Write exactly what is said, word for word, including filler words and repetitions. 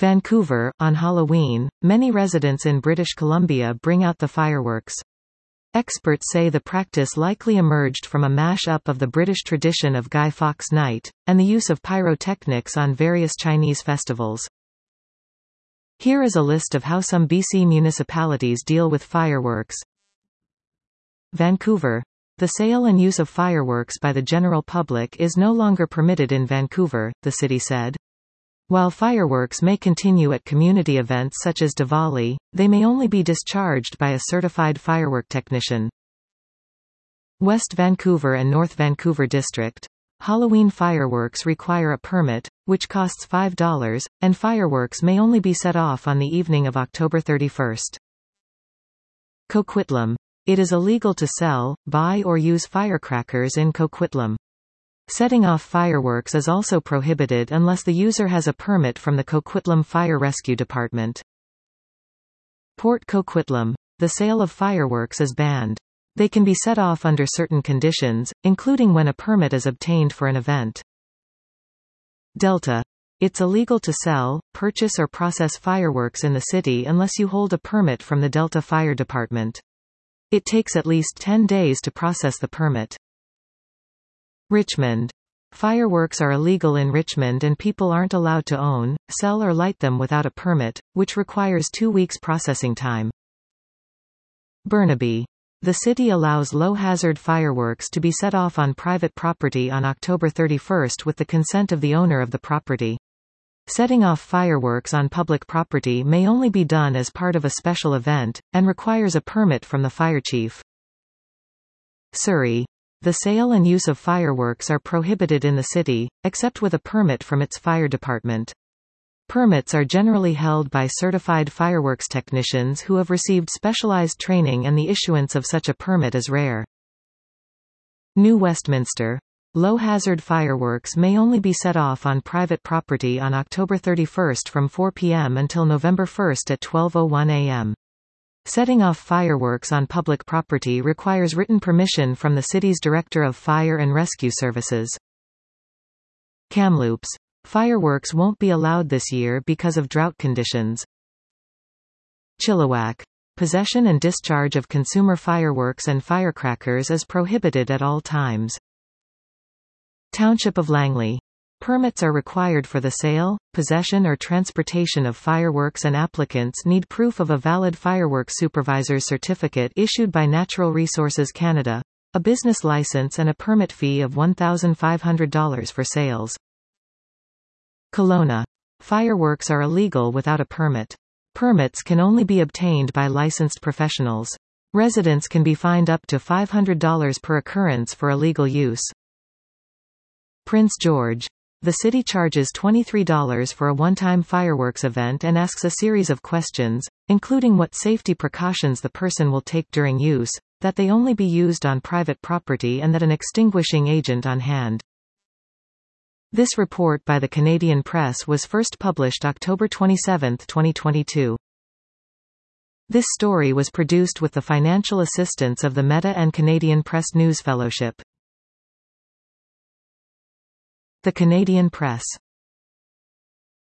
Vancouver, on Halloween, many residents in British Columbia bring out the fireworks. Experts say the practice likely emerged from a mash-up of the British tradition of Guy Fawkes Night, and the use of pyrotechnics on various Chinese festivals. Here is a list of how some B C municipalities deal with fireworks. Vancouver. The sale and use of fireworks by the general public is no longer permitted in Vancouver, the city said. While fireworks may continue at community events such as Diwali, they may only be discharged by a certified firework technician. West Vancouver and North Vancouver District. Halloween fireworks require a permit, which costs five dollars, and fireworks may only be set off on the evening of October thirty-first. Coquitlam. It is illegal to sell, buy or use firecrackers in Coquitlam. Setting off fireworks is also prohibited unless the user has a permit from the Coquitlam Fire Rescue Department. Port Coquitlam. The sale of fireworks is banned. They can be set off under certain conditions, including when a permit is obtained for an event. Delta. It's illegal to sell, purchase or process fireworks in the city unless you hold a permit from the Delta Fire Department. It takes at least ten days to process the permit. Richmond. Fireworks are illegal in Richmond and people aren't allowed to own, sell or light them without a permit, which requires two weeks processing time. Burnaby. The city allows low-hazard fireworks to be set off on private property on October thirty-first with the consent of the owner of the property. Setting off fireworks on public property may only be done as part of a special event, and requires a permit from the fire chief. Surrey. The sale and use of fireworks are prohibited in the city, except with a permit from its fire department. Permits are generally held by certified fireworks technicians who have received specialized training, and the issuance of such a permit is rare. New Westminster. Low-hazard fireworks may only be set off on private property on October thirty-first from four p m until November first at twelve oh one a m Setting off fireworks on public property requires written permission from the city's Director of Fire and Rescue Services. Kamloops. Fireworks won't be allowed this year because of drought conditions. Chilliwack. Possession and discharge of consumer fireworks and firecrackers is prohibited at all times. Township of Langley. Permits are required for the sale, possession or transportation of fireworks, and applicants need proof of a valid fireworks supervisor's certificate issued by Natural Resources Canada, a business license, and a permit fee of one thousand five hundred dollars for sales. Kelowna. Fireworks are illegal without a permit. Permits can only be obtained by licensed professionals. Residents can be fined up to five hundred dollars per occurrence for illegal use. Prince George. The city charges twenty-three dollars for a one-time fireworks event and asks a series of questions, including what safety precautions the person will take during use, that they only be used on private property, and that an extinguishing agent on hand. This report by the Canadian Press was first published October twenty-seventh, twenty twenty-two. This story was produced with the financial assistance of the Meta and Canadian Press News Fellowship. The Canadian Press.